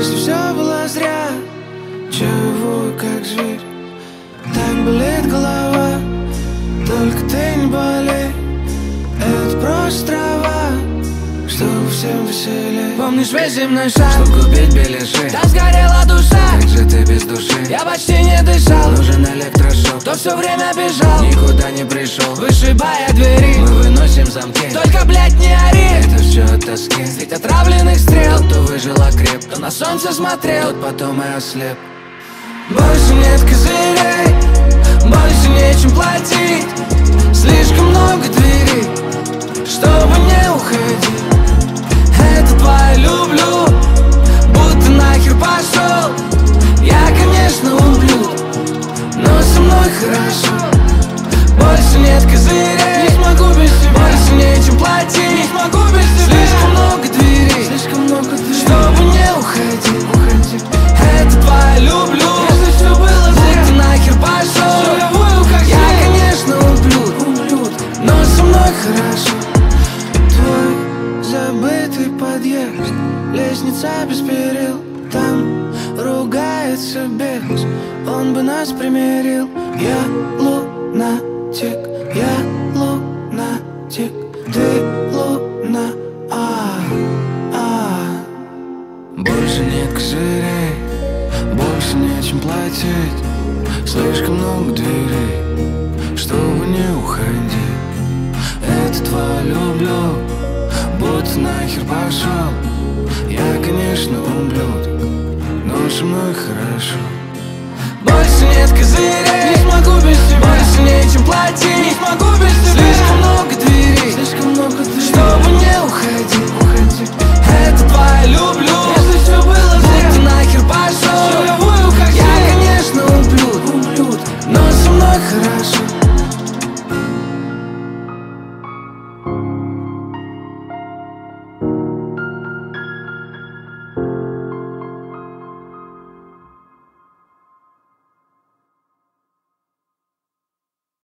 Если все было зря, чего как зверь, так болит голова. Только ты не болей, это просто трава, чтобы всем веселей. Помнишь весь земной шар, чтоб купить беляши, там сгорела душа. как же ты без души? Я почти не дышал, Нужен электрошок, кто все время бежал, никуда не пришел. вышибая двери, Мы выносим замки, только, блядь, не ори. это все от тоски. Ведь отравленных стрел, Тот, кто выжил окреп, кто на солнце смотрел, тот потом и ослеп. больше нет козырей, больше нечем платить. Слишком много дверей, чтобы не уходить. Это твое люблю, будто нахер пошел. Я, конечно, ублюд, но со мной хорошо. Больше нет козырей, не смогу без тебя. Больше нечем платить, не смогу без тебя. Слишком много дверей, чтобы не уходить. Это твое люблю, если все было зря, будто нахер пошел. Я, конечно, ублюд, но со мной хорошо. Твой забытый подъезд, лестница без перил, там ругается бес, он бы нас примирил. Я лунатик, ты луна, Больше нет козырей, больше нечем платить. Слишком много дверей, чтобы не уходить. Это твое люблю, будто нахер пошел. Я, конечно, ублюдок, но со мной хорошо. больше нет козырей, не смогу без тебя. Больше нечем платить, не смогу без тебя. Слишком много дверей, чтобы не уходить.